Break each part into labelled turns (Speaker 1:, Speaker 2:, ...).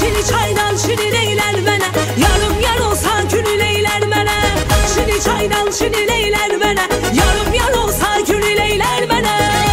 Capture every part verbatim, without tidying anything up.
Speaker 1: Şili çaydan şinileyler mənə, yarım yar olsa gülüleylər mənə. Şili çaydan şinileylər mənə, yarım yar olsa gülüleylər mənə.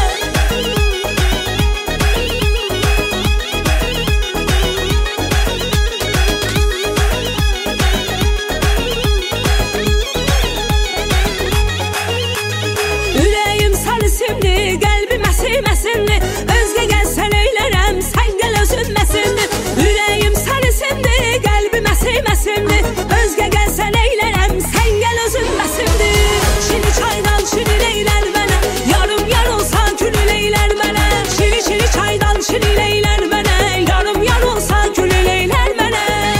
Speaker 1: Ürəyim səlisimli, qəlbim əsim-əsimli, özgə gəlsən eylərəm, sən gəl özünməsinli. Ürəyim səlisimli, qəlbim əsim-əsimli, özgə gəlsən eylərəm, sən gəl özünməsinli. Şili çaydan şinileylər mənə, yarım yar olsa gülüleylər mənə. Şili şili çaydan şinileylər mənə, yarım yar olsa gülüleylər mənə.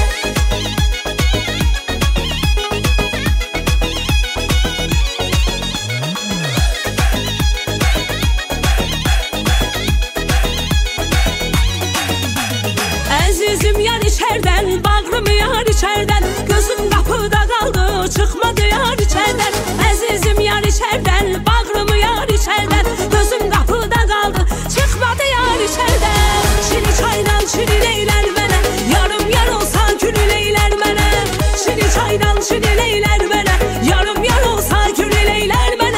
Speaker 1: Əzizim yar içərdən, bağrım yar içərdən, gözüm qapıda qaldı, çıxmadı yar içərdən. Əzizim yar içərdən, bağrım yar içərdən, gözüm qapıda qaldı, çıxmadı yar içərdən. Şili çaydan şinileylər mənə, yarım yar olsa gülüleylər mənə. Şili çaydan şinileylər mənə, yarım yar olsa gülüleylər mənə.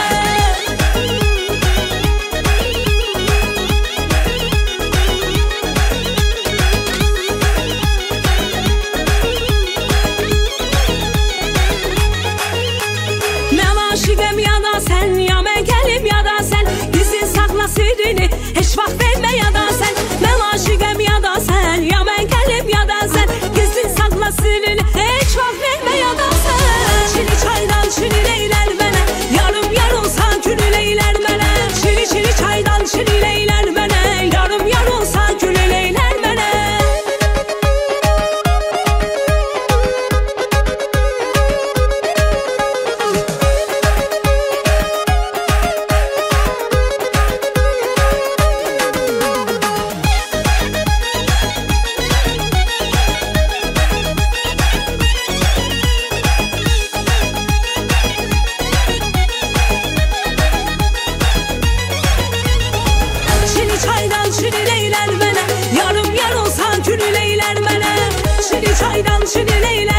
Speaker 1: Mən aşiqəm ya da sən, ya mən gəlim ya da sən, gizlin saxla sirrini, heç vaxt vermə ya da sən. Mən aşiqəm ya da sən, ya mən gəlim ya da sən, gizlin saxla sirrini, heç vaxt vermə ya da sən. Şili çaydan şinileylər mənə, yarım yar olsa gülüleylər mənə. Şili şili çaydan şinileylər mənə, yarım yar olsa gülüleylər mənə. Şili çaydan şinileylər mənə, yarım yar olsa gülüleylər mənə. Şili çaydan şinileylər